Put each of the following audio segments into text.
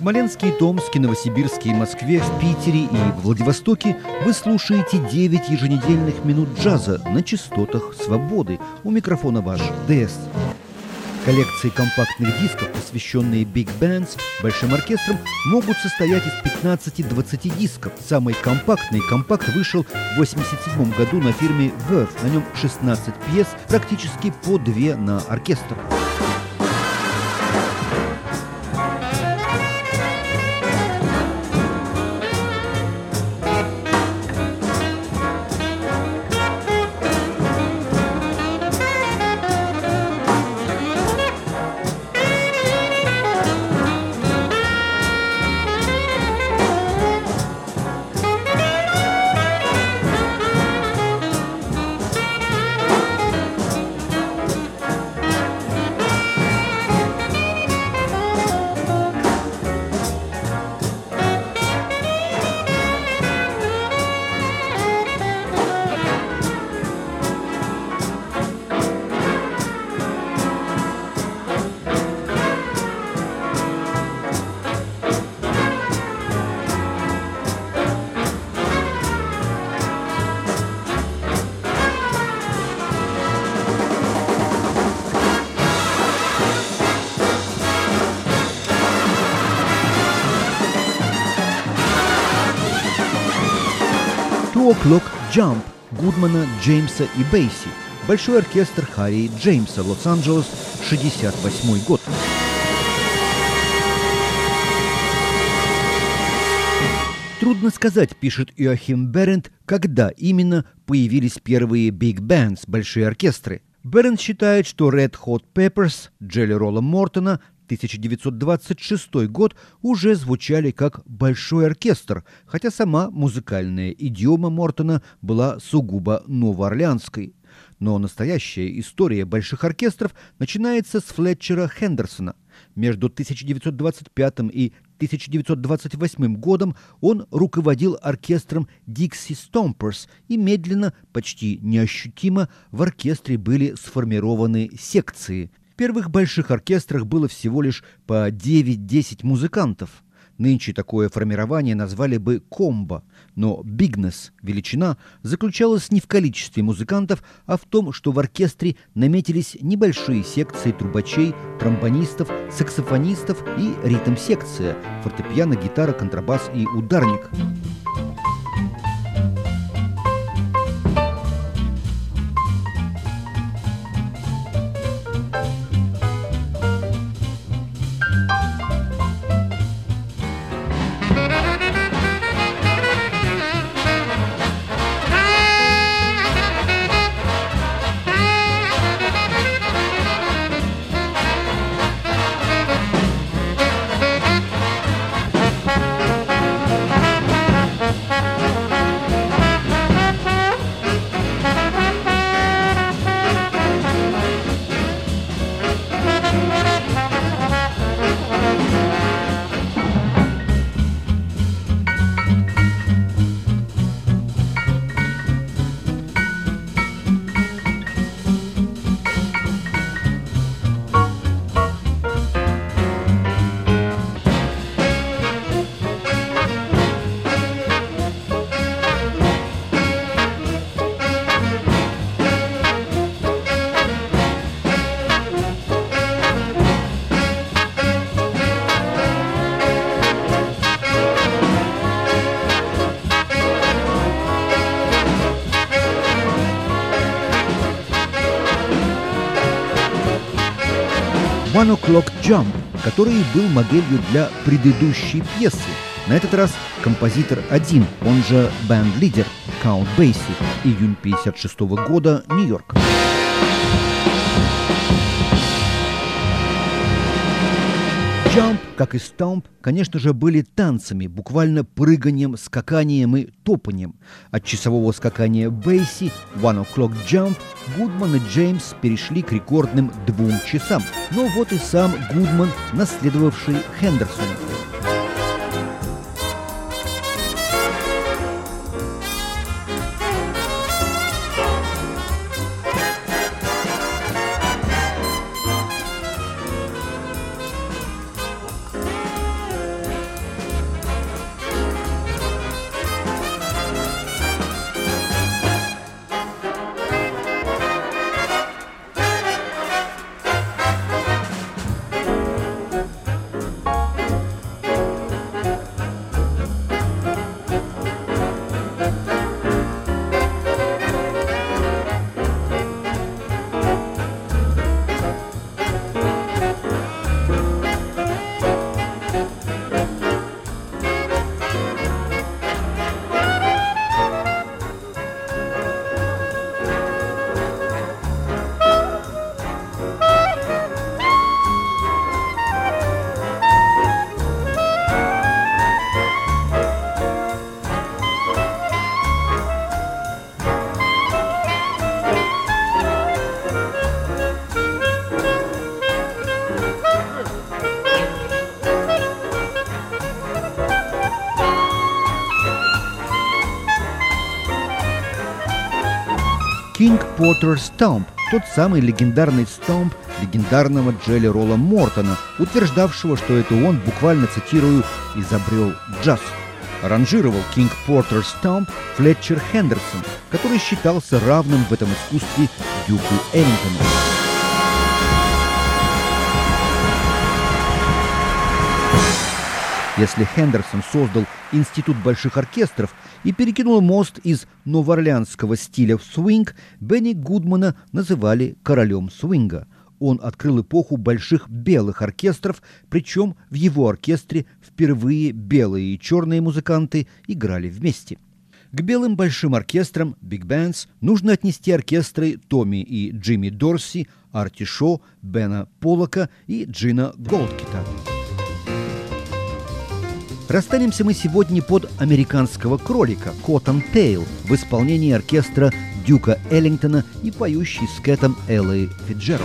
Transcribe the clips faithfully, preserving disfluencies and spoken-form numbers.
Смоленске и Томске, Новосибирске и Москве, в Питере и в Владивостоке вы слушаете девять еженедельных минут джаза на частотах свободы. У микрофона ваш ДС. Коллекции компактных дисков, посвященные Big Bands, большим оркестрам, могут состоять из пятнадцати-двадцати дисков. Самый компактный компакт вышел в восемьдесят седьмом году на фирме Worth. На нем шестнадцать пьес, практически по две на оркестр. Two O'Clock Jump Гудмана, Джеймса и Бейси. Большой оркестр Харри Джеймса, Лос-Анджелес, шестьдесят восьмой год. Трудно сказать, пишет Иоахим Берент, когда именно появились первые Big Bands, большие оркестры. Берент считает, что Red Hot Peppers, Джелли Ролла Мортона, тысяча девятьсот двадцать шестой год уже звучали как большой оркестр, хотя сама музыкальная идиома Мортона была сугубо новоорлеанской. Но настоящая история больших оркестров начинается с Флетчера Хендерсона. Между тысяча девятьсот двадцать пятым и тысяча девятьсот двадцать восьмым годом он руководил оркестром Dixie Stompers, и медленно, почти неощутимо, в оркестре были сформированы секции. В первых больших оркестрах было всего лишь по девять-десять музыкантов. Нынче такое формирование назвали бы комбо, но bigness, величина, заключалась не в количестве музыкантов, а в том, что в оркестре наметились небольшие секции трубачей, тромбонистов, саксофонистов и ритм-секция – фортепиано, гитара, контрабас и ударник. One O'Clock Jump, который был моделью для предыдущей пьесы. На этот раз композитор один, он же бэнд-лидер, Count Basie, июнь пятьдесят шестого года, Нью-Йорк. Jump, как и Stomp, конечно же, были танцами, буквально прыганием, скаканием и топанием. От часового скакания Бейси, One O'Clock Jump, Гудман и Джеймс перешли к рекордным двум часам. Но вот и сам Гудман, наследовавший Хендерсона. King Potter Stomp, тот самый легендарный стомп легендарного Джелли Ролла Мортона, утверждавшего, что это он, буквально цитирую, изобрел джаз. Аранжировал King Potter Stomp Флетчер Хендерсон, который считался равным в этом искусстве Дюку Эллингтону. Если Хендерсон создал институт больших оркестров и перекинул мост из новоорлеанского стиля в свинг, Бенни Гудмана называли королем свинга. Он открыл эпоху больших белых оркестров, причем в его оркестре впервые белые и черные музыканты играли вместе. К белым большим оркестрам, Big Bands, нужно отнести оркестры Томми и Джимми Дорси, Арти Шо, Бена Поллока и Джина Голдкита. Расстанемся мы сегодня под американского кролика Cotton Tail в исполнении оркестра Дюка Эллингтона и поющей с Кэтом Эллой Фитджеральд.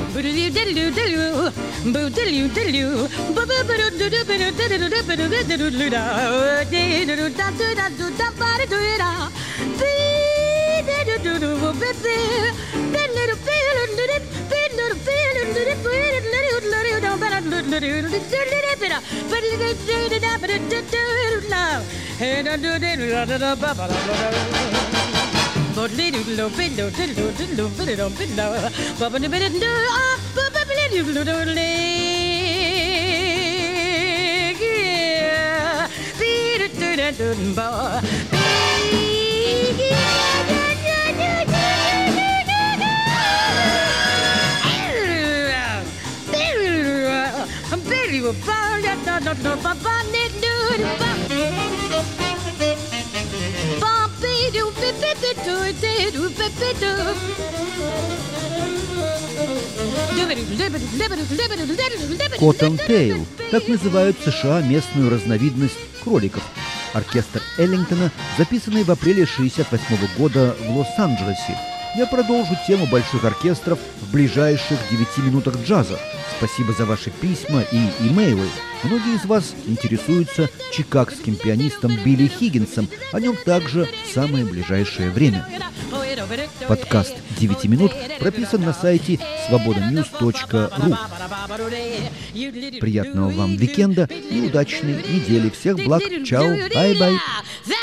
Cotton Tail – так называют в США местную разновидность кроликов. Оркестр Эллингтона, записанный в апреле шестьдесят восьмого года в Лос-Анджелесе. Я продолжу тему больших оркестров в ближайших девяти минутах джаза. Спасибо за ваши письма и имейлы. Многие из вас интересуются чикагским пианистом Билли Хиггинсом. О нем также в самое ближайшее время. Подкаст «девять минут» прописан на сайте свобода ньюс точка ру. Приятного вам уикенда и удачной недели. Всех благ. Чао. Бай-бай.